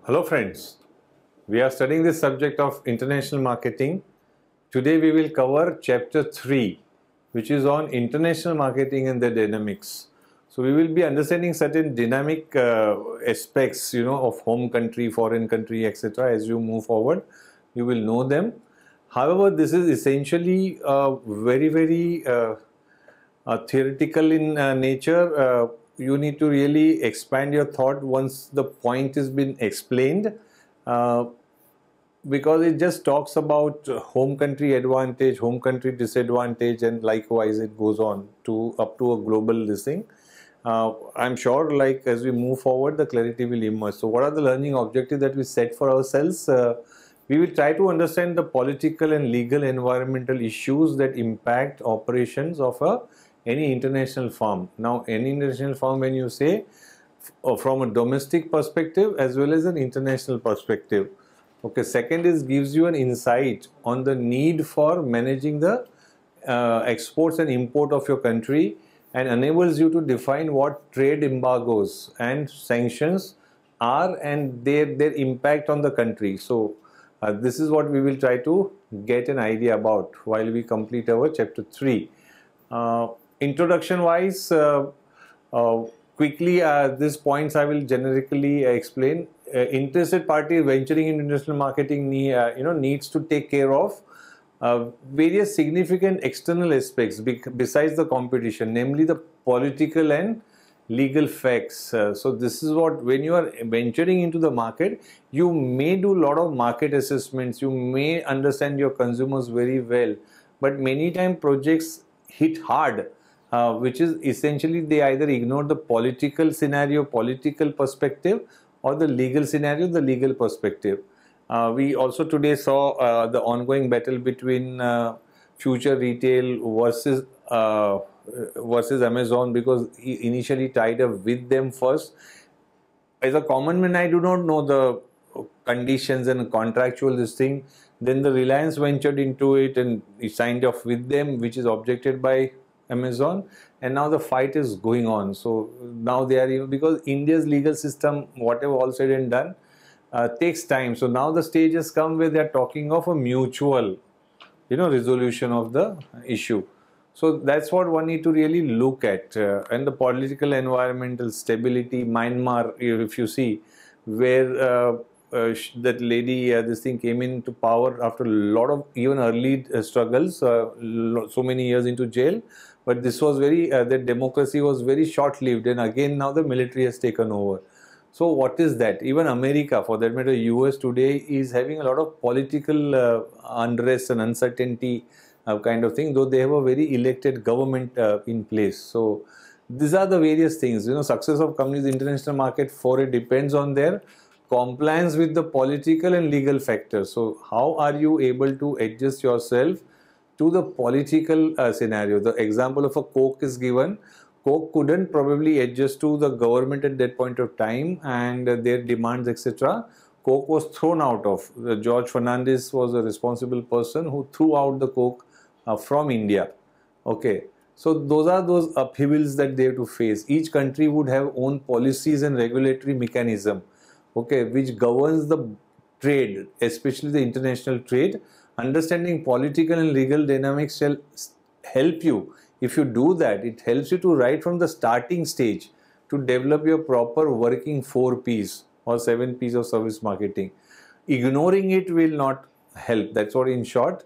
Hello friends, we are studying the subject of international marketing. Today we will cover chapter 3 which is on international marketing and the dynamics. So we will be understanding certain dynamic aspects of home country, foreign country, etc. As you move forward you will know them. However, this is essentially very theoretical in nature. You need to really expand your thought once the point has been explained, uh, because it just talks about home country advantage, home country disadvantage, and likewise it goes on to up to a global listing. I'm sure, like as we move forward, the clarity will emerge. So, what are the learning objectives that we set for ourselves? We will try to understand the political and legal environmental issues that impact operations of any international firm. Now, any international firm, when you say from a domestic perspective as well as an international perspective. Okay, second is gives you an insight on the need for managing the exports and import of your country and enables you to define what trade embargoes and sanctions are and their impact on the country. So this is what we will try to get an idea about while we complete our chapter 3. Introduction wise, quickly these points I will generically explain. Interested party venturing in international marketing needs to take care of various significant external aspects besides the competition, namely the political and legal facts. So this is what, when you are venturing into the market, you may do a lot of market assessments, you may understand your consumers very well, but many times projects hit hard, which is essentially they either ignore the political scenario, political perspective, or the legal scenario, the legal perspective. We also today saw the ongoing battle between Future Retail versus Amazon, because he initially tied up with them first. As a common man, I do not know the conditions and contractual this thing. Then the Reliance ventured into it and he signed off with them, which is objected by Amazon, and now the fight is going on. So now they are, because India's legal system, whatever all said and done, takes time. So now the stage has come where they are talking of a mutual, resolution of the issue. So that's what one need to really look at. And the political environmental stability, Myanmar, if you see, where that lady, this thing came into power after a lot of even early struggles, so many years into jail. But this was that democracy was very short-lived, and again now the military has taken over. So what is that? Even America, for that matter, US today is having a lot of political unrest and uncertainty kind of thing, though they have a very elected government in place. So these are the various things. Success of companies in the international market for it depends on their compliance with the political and legal factors. So how are you able to adjust yourself to the political scenario? The example of a Coke is given. Coke couldn't probably adjust to the government at that point of time and their demands, etc. Coke was thrown out of. George Fernandez was a responsible person who threw out the Coke from India. Okay, so those are those upheavals that they have to face. Each country would have own policies and regulatory mechanism, okay, which governs the trade, especially the international trade. Understanding political and legal dynamics shall help you. If you do that, it helps you to right from the starting stage to develop your proper working 4 Ps or 7 Ps of service marketing. Ignoring it will not help. That's what in short.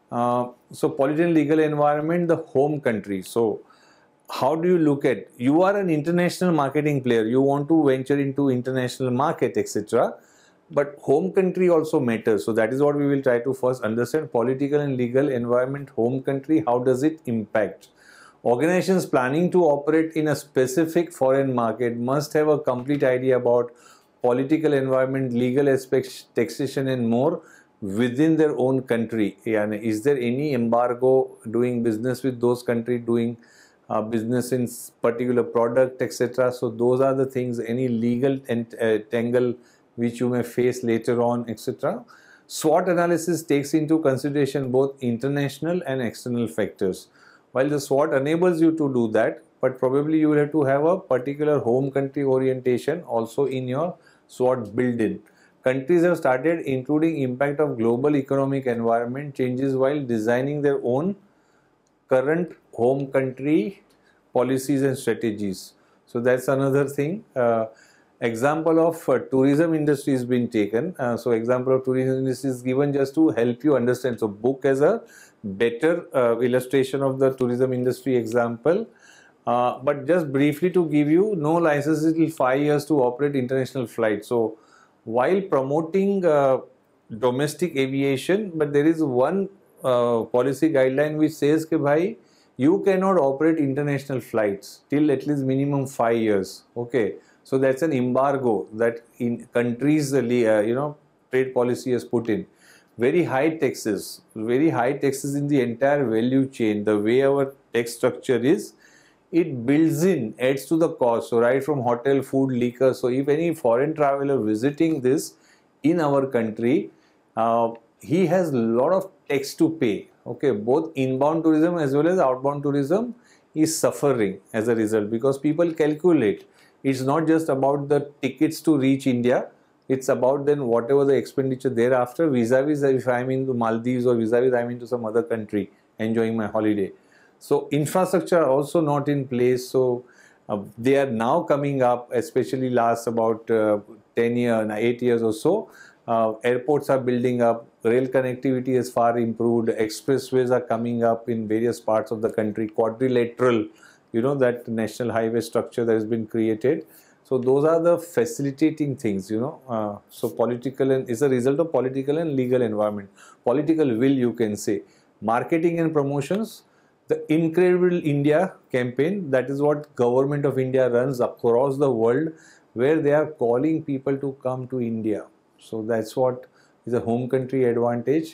So political and legal environment, the home country. So how do you look at, you are an international marketing player, you want to venture into international market, etc. But home country also matters. So that is what we will try to first understand. Political and legal environment, home country, how does it impact? Organizations planning to operate in a specific foreign market must have a complete idea about political environment, legal aspects, taxation and more within their own country. And is there any embargo doing business with those countries, doing business in particular product, etc. So those are the things, any legal tangle which you may face later on, etc. SWOT analysis takes into consideration both international and external factors. While the SWOT enables you to do that, but probably you will have to have a particular home country orientation also in your SWOT built in. countries have started including impact of global economic environment changes while designing their own current home country policies and strategies. So that's another thing. Example of tourism industry is being taken. So example of tourism industry is given just to help you understand. So book as a better illustration of the tourism industry example. But just briefly to give you, no licenses till 5 years to operate international flights. So while promoting domestic aviation, but there is one policy guideline which says that bhai, you cannot operate international flights till at least minimum 5 years. Okay, so that's an embargo that in countries trade policy has put in. Very high taxes in the entire value chain. The way our tax structure is, it builds in, adds to the cost. So right from hotel, food, liquor. So if any foreign traveler visiting this in our country, he has a lot of tax to pay. Okay, both inbound tourism as well as outbound tourism is suffering as a result, because people calculate. It's not just about the tickets to reach India. It's about then whatever the expenditure thereafter, vis-a-vis if I'm in the Maldives or vis-a-vis I'm into some other country enjoying my holiday. So infrastructure are also not in place. So they are now coming up, especially last about 10 years, 8 years or so. Airports are building up, rail connectivity is far improved, expressways are coming up in various parts of the country, quadrilateral, that national highway structure that has been created. So those are the facilitating things, so political and is a result of political and legal environment. Political will, you can say. Marketing and promotions, the Incredible India campaign, that is what Government of India runs across the world, where they are calling people to come to India. So that's what is a home country advantage.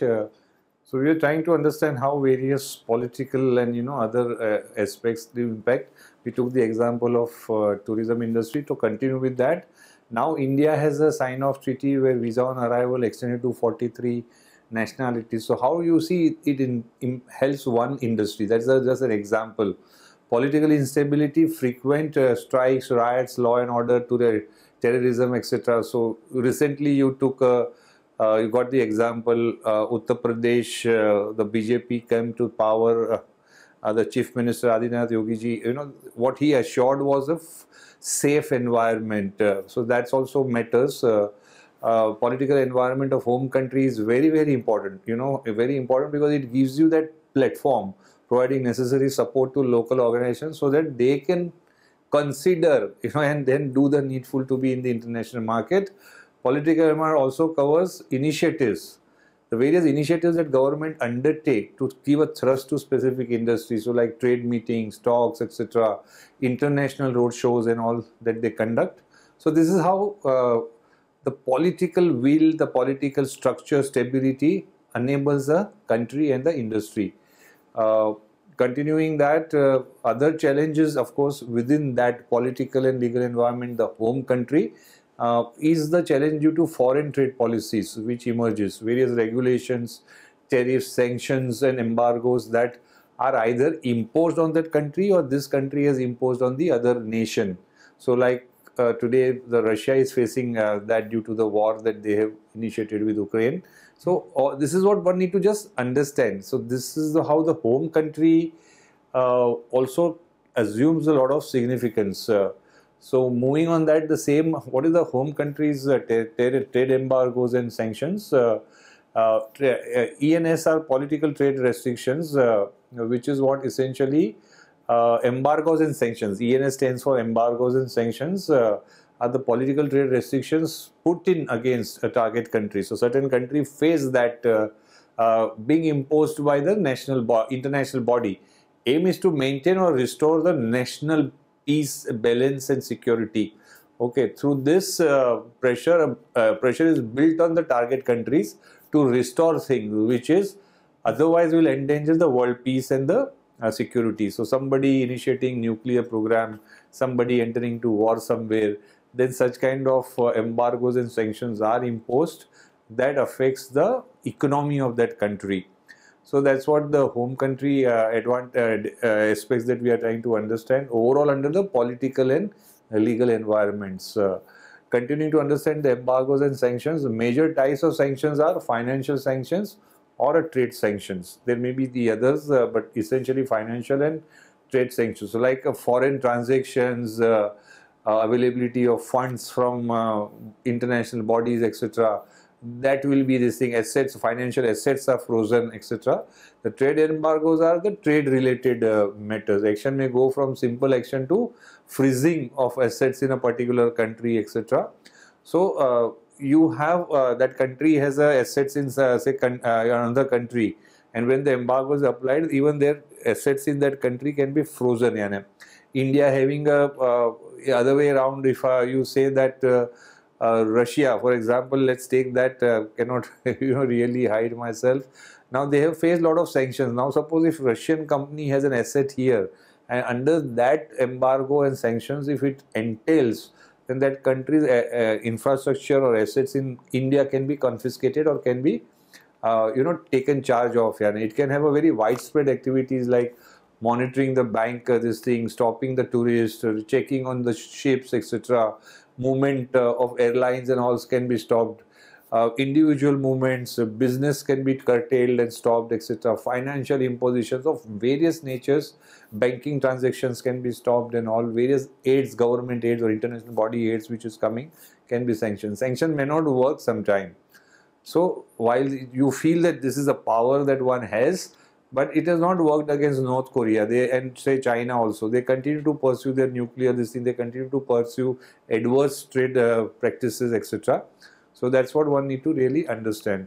So we are trying to understand how various political and other aspects do impact. We took the example of tourism industry. To continue with that, now India has a sign-off treaty where visa on arrival extended to 43 nationalities. So how you see it helps one industry? That's just an example. Political instability, frequent strikes, riots, law and order to the terrorism, etc. So recently you took you got the example, Uttar Pradesh, the BJP came to power, the Chief Minister Adityanath Yogi ji, what he assured was a safe environment. So that's also matters. Political environment of home country is very, very important, very important, because it gives you that platform, providing necessary support to local organizations so that they can consider, and then do the needful to be in the international market. Political environment also covers initiatives, the various initiatives that government undertake to give a thrust to specific industries. So like trade meetings, talks, etc., international road shows and all that they conduct. So this is how the political will, the political structure, stability enables the country and the industry. Continuing that, other challenges, of course, within that political and legal environment, the home country, is the challenge due to foreign trade policies which emerges, various regulations, tariffs, sanctions and embargoes that are either imposed on that country or this country has imposed on the other nation. So like today the Russia is facing that due to the war that they have initiated with Ukraine. So this is what one need to just understand. So this is how the home country also assumes a lot of significance. So moving on that, the same, what is the home country's trade embargoes and sanctions? ENS are political trade restrictions, which is what essentially embargoes and sanctions. ENS stands for embargoes and sanctions, are the political trade restrictions put in against a target country. So certain country face that being imposed by the international body. Aim is to maintain or restore the national peace, balance and security. Okay, through this pressure is built on the target countries to restore things which is otherwise will endanger the world peace and the security. So somebody initiating nuclear program, somebody entering into war somewhere, then such kind of embargoes and sanctions are imposed that affects the economy of that country. So that's what the home country aspects that we are trying to understand overall under the political and legal environments. continuing to understand the embargoes and sanctions, the major types of sanctions are financial sanctions or a trade sanctions. There may be the others, but essentially financial and trade sanctions. So like foreign transactions, availability of funds from international bodies, etc. That will be this thing. Assets, financial assets are frozen, etc. The trade embargoes are the trade related matters. Action may go from simple action to freezing of assets in a particular country, etc. So you have that country has assets in say another country, and when the embargo is applied, even their assets in that country can be frozen. Yani. India having a other way around. If you say that Russia, for example, let's take that. Cannot really hide myself. Now they have faced a lot of sanctions. Now suppose if Russian company has an asset here, and under that embargo and sanctions, if it entails, then that country's infrastructure or assets in India can be confiscated or can be taken charge of. And it can have a very widespread activities like monitoring the bank, this thing, stopping the tourists, checking on the ships, etc. Movement of airlines and all can be stopped. Individual movements, business can be curtailed and stopped, etc. Financial impositions of various natures, banking transactions can be stopped, and all various aids, government aids or international body aids which is coming can be sanctioned. Sanction may not work sometime. So while you feel that this is a power that one has, but it has not worked against North Korea, and say China also. They continue to pursue their nuclear this thing. They continue to pursue adverse trade practices, etc. So that's what one need to really understand.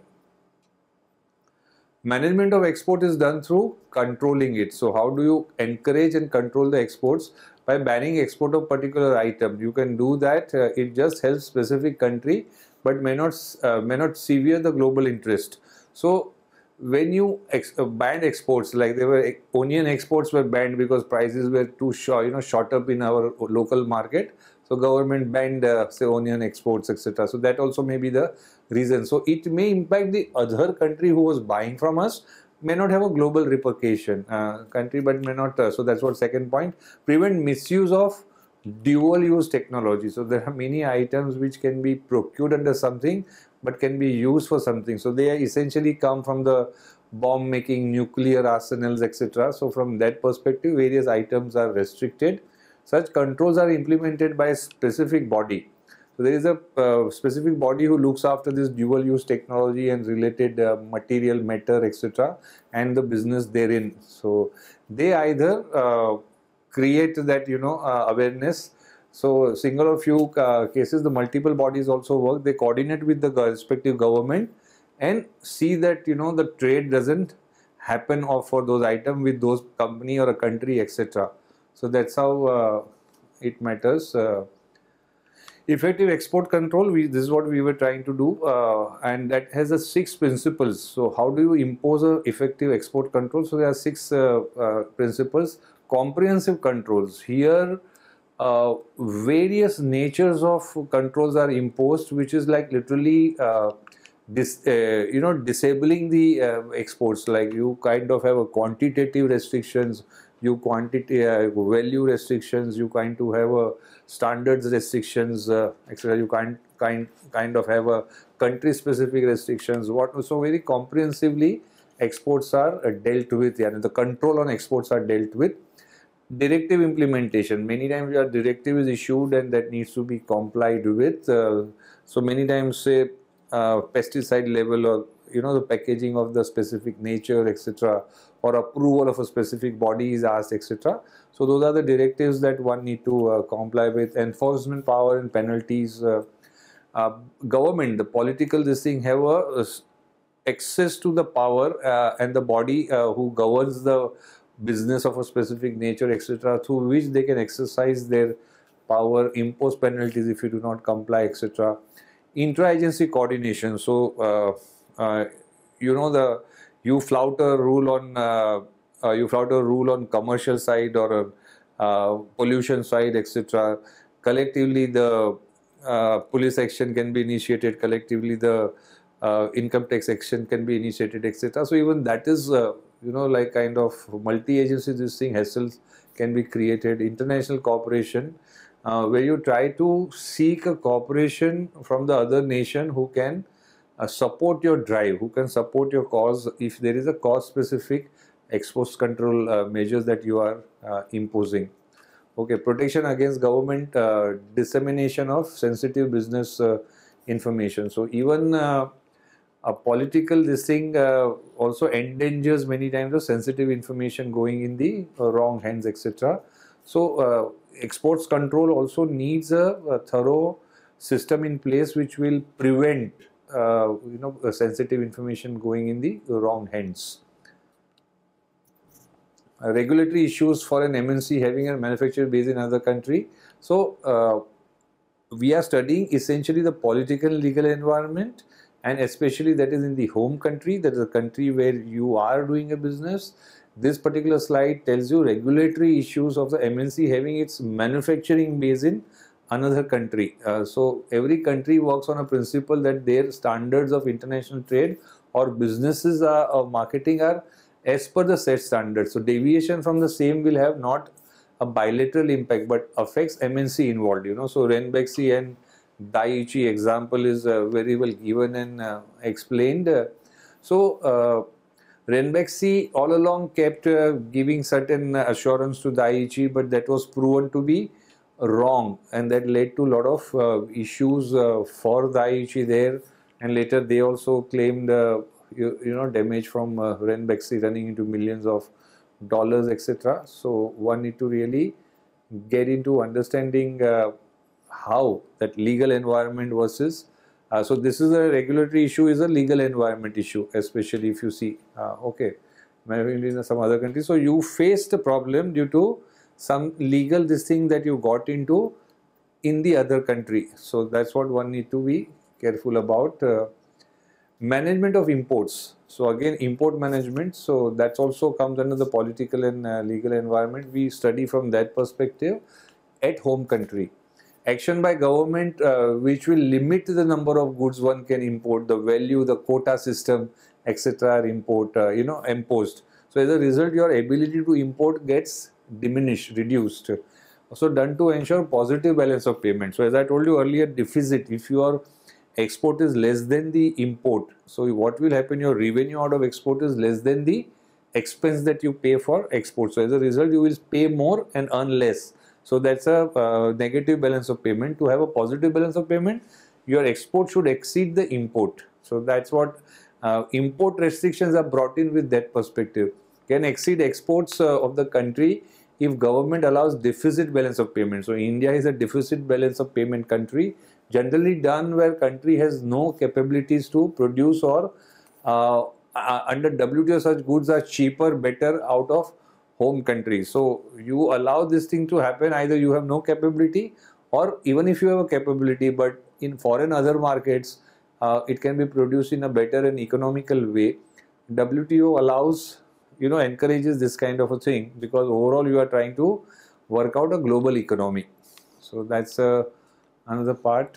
Management of export is done through controlling it. So how do you encourage and control the exports? By banning export of particular item. You can do that. It just helps specific country, but may not sever the global interest. So when you banned exports, like there were onion exports were banned because prices were too shot up in our local market. So government banned say onion exports, etc. So that also may be the reason. So it may impact the other country who was buying from us, may not have a global repercussion country, but may not. So that's what second point. Prevent misuse of dual use technology. So there are many items which can be procured under something but can be used for something. So they essentially come from the bomb making, nuclear arsenals, etc. So from that perspective, various items are restricted. Such controls are implemented by a specific body. So there is a specific body who looks after this dual use technology and related material, matter, etc. and the business therein. So they either create that awareness. So single or few cases, the multiple bodies also work. They coordinate with the respective government and see that the trade doesn't happen for those items with those company or a country, etc. So that's how it matters. Effective export control, this is what we were trying to do, and that has a 6 principles. So how do you impose a effective export control? So there are 6 principles. Comprehensive controls. Here various natures of controls are imposed, which is like literally disabling the exports. Like you kind of have a quantitative restrictions, you value restrictions, you kind to have a standards restrictions, etc. You kind of have a country specific restrictions. So very comprehensively exports are dealt with, and the control on exports are dealt with. Directive implementation. Many times a directive is issued and that needs to be complied with. So many times say pesticide level or the packaging of the specific nature, etc. or approval of a specific body is asked, etc. So those are the directives that one need to comply with. Enforcement power and penalties. Government, the political this thing have a access to the power and the body who governs the business of a specific nature, etc., through which they can exercise their power, impose penalties if you do not comply, etc. Intra-agency coordination. So you flout a rule on commercial side or pollution side, etc. Collectively, the police action can be initiated. Collectively, the income tax action can be initiated, etc. So even that is like kind of multi-agency this thing hassles can be created. International cooperation. where you try to seek a cooperation from the other nation who can support your drive, who can support your cause if there is a cause specific export control measures that you are imposing. Okay, protection against government dissemination of sensitive business information. So even a political this thing also endangers many times the sensitive information going in the wrong hands, etc. So exports control also needs a thorough system in place which will prevent sensitive information going in the wrong hands. Regulatory issues for an MNC having a manufacturing base in another country. So we are studying essentially the political and legal environment, and especially that is in the home country, that is the country where you are doing a business. This particular slide tells you regulatory issues of the MNC having its manufacturing base in another country. So every country works on a principle that their standards of international trade or businesses or marketing are as per the set standards. So deviation from the same will have not a bilateral impact but affects MNC involved. So Ranbaxy and Daiichi example is very well given and explained. So Ranbaxy all along kept giving certain assurance to Daiichi, but that was proven to be wrong, and that led to a lot of issues for Daiichi there, and later they also claimed damage from Ranbaxy running into millions of dollars, etc. So one need to really get into understanding how that legal environment versus so this is a regulatory issue, is a legal environment issue, especially if you see maybe in some other countries. So you faced a problem due to some legal this thing that you got into in the other country. So that's what one need to be careful about. Management of imports. So again, import management. So that's also comes under the political and legal environment. We study from that perspective at home country. Action by government which will limit the number of goods one can import, the value, the quota system, etc. are imposed. So as a result, your ability to import gets diminished, reduced. So done to ensure positive balance of payment. So as I told you earlier, deficit, if your export is less than the import, so what will happen, your revenue out of export is less than the expense that you pay for export. So as a result, you will pay more and earn less. So that's a negative balance of payment. To have a positive balance of payment, your export should exceed the import. So that's what import restrictions are brought in with that perspective. Can exceed exports of the country if government allows deficit balance of payment. So India is a deficit balance of payment country, generally done where country has no capabilities to produce or under WTO such goods are cheaper, better out of home country. So you allow this thing to happen, either you have no capability, or even if you have a capability but in foreign other markets it can be produced in a better and economical way. WTO allows, encourages this kind of a thing, because overall you are trying to work out a global economy. So that's another part.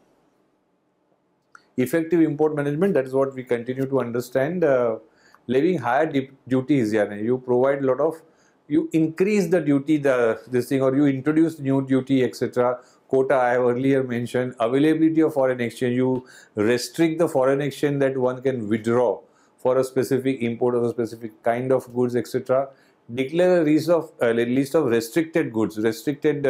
Effective import management, that is what we continue to understand. Levying higher duties, you provide a lot of, you increase the duty, this thing, or you introduce new duty, etc. Quota, I have earlier mentioned. Availability of foreign exchange, you restrict the foreign exchange that one can withdraw for a specific import of a specific kind of goods, etc. Declare a list of restricted goods, restricted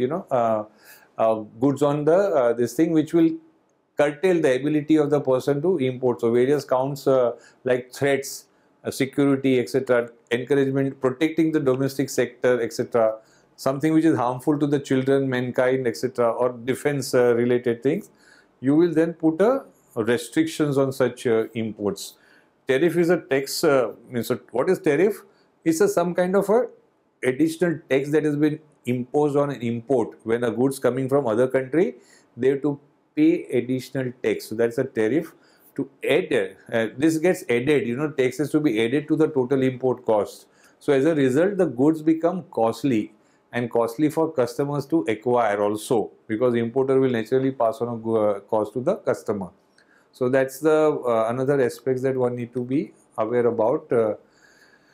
goods on the this thing, which will curtail the ability of the person to import. So various counts like threats, security, etc., encouragement, protecting the domestic sector, etc., something which is harmful to the children, mankind, etc., or defense related things, you will then put restrictions on such imports. Tariff is a tax. So what is tariff? It's some kind of a additional tax that has been imposed on an import. When a goods coming from other country, they have to pay additional tax. So that's a tariff. To add, this gets added, taxes to be added to the total import cost. So as a result, the goods become costly, and costly for customers to acquire also, because importer will naturally pass on a cost to the customer. So that's the another aspects that one need to be aware about.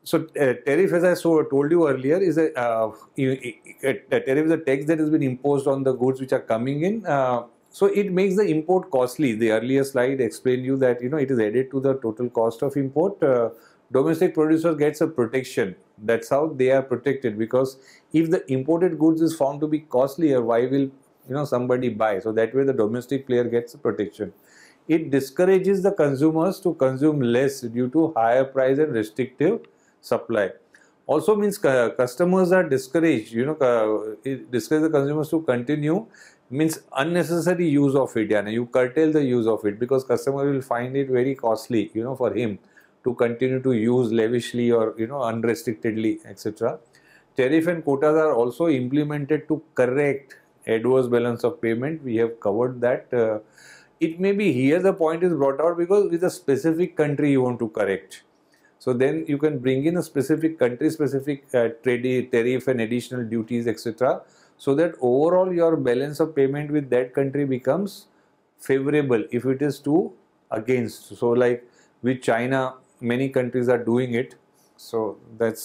Tariff, as I told you earlier, is a tariff is a tax that has been imposed on the goods which are coming in. So it makes the import costly. The earlier slide explained you that it is added to the total cost of import. Domestic producer gets a protection. That's how they are protected, because if the imported goods is found to be costlier, why will somebody buy? So that way the domestic player gets a protection. It discourages the consumers to consume less due to higher price and restrictive supply. Also means customers are discouraged, it discourages the consumers to continue, means unnecessary use of it. You curtail the use of it because customer will find it very costly, for him to continue to use lavishly or unrestrictedly, etc. Tariff and quotas are also implemented to correct adverse balance of payment. We have covered that. It may be here the point is brought out because with a specific country you want to correct. So then you can bring in a specific country specific tariff and additional duties, etc. So that overall your balance of payment with that country becomes favorable if it is to against. So like with China, many countries are doing it. So that's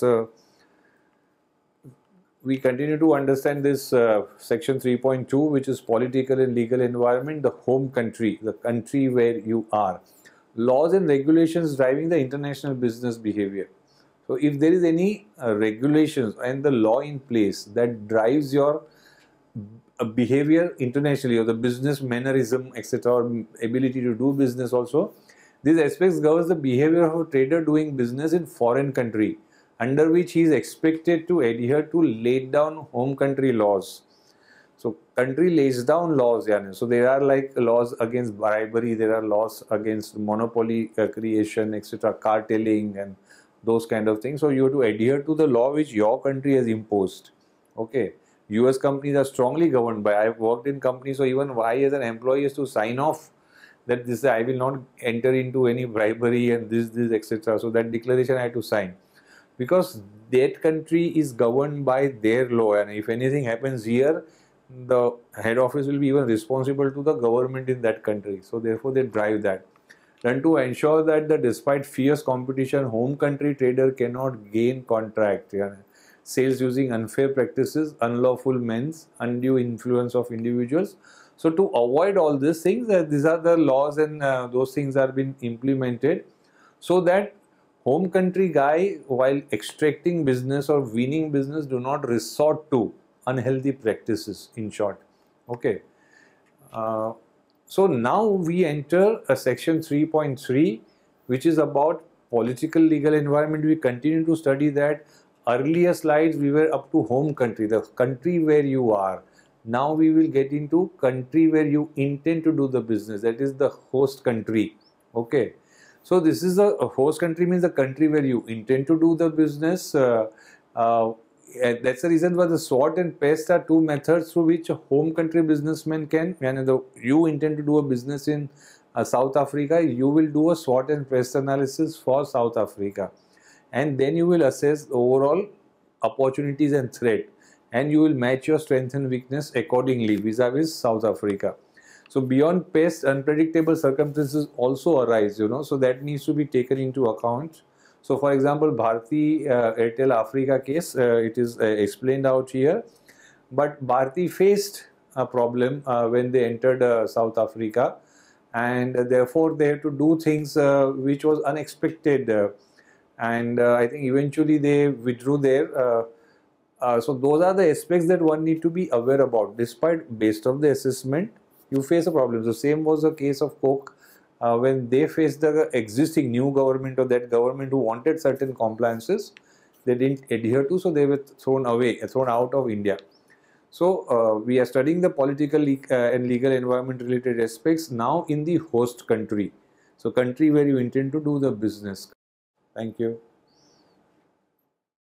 we continue to understand this section 3.2, which is political and legal environment, the home country, the country where you are. Laws and regulations driving the international business behavior. So if there is any regulations and the law in place that drives your behavior internationally, or the business mannerism, etc., or ability to do business also, these aspects governs the behavior of a trader doing business in foreign country, under which he is expected to adhere to laid down home country laws. So country lays down laws, so there are like laws against bribery, there are laws against monopoly creation, etc., cartelling and those kind of things. So you have to adhere to the law which your country has imposed. Okay. US companies are strongly governed by, I've worked in companies, so even I as an employee has to sign off that this, I will not enter into any bribery and this, etc. So that declaration I had to sign, because that country is governed by their law, and if anything happens here, the head office will be even responsible to the government in that country. So therefore they drive that. Then to ensure that despite fierce competition, home country trader cannot gain contract, sales using unfair practices, unlawful means, undue influence of individuals. So to avoid all these things, these are the laws and those things are being implemented, so that home country guy, while extracting business or winning business, do not resort to unhealthy practices, in short. Okay. So now we enter a section 3.3, which is about political legal environment. We continue to study that. Earlier slides we were up to home country, the country where you are. Now we will get into country where you intend to do the business, that is the host country. Okay. So this is a host country, means the country where you intend to do the business. That's the reason why the SWOT and PEST are two methods through which a home country businessman can, you intend to do a business in South Africa, you will do a SWOT and PEST analysis for South Africa. And then you will assess overall opportunities and threat, and you will match your strength and weakness accordingly vis-a-vis South Africa. So beyond PEST, unpredictable circumstances also arise, so that needs to be taken into account. So for example, Bharti Airtel Africa case, it is explained out here. But Bharti faced a problem when they entered South Africa, and therefore they had to do things which was unexpected. And I think eventually they withdrew there. So those are the aspects that one need to be aware about. Despite based on the assessment, you face a problem. So same was the case of Coke. When they faced the existing new government, or that government who wanted certain compliances, they didn't adhere to, so they were thrown out of India. So we are studying the political and legal environment related aspects now in the host country. So country where you intend to do the business. Thank you.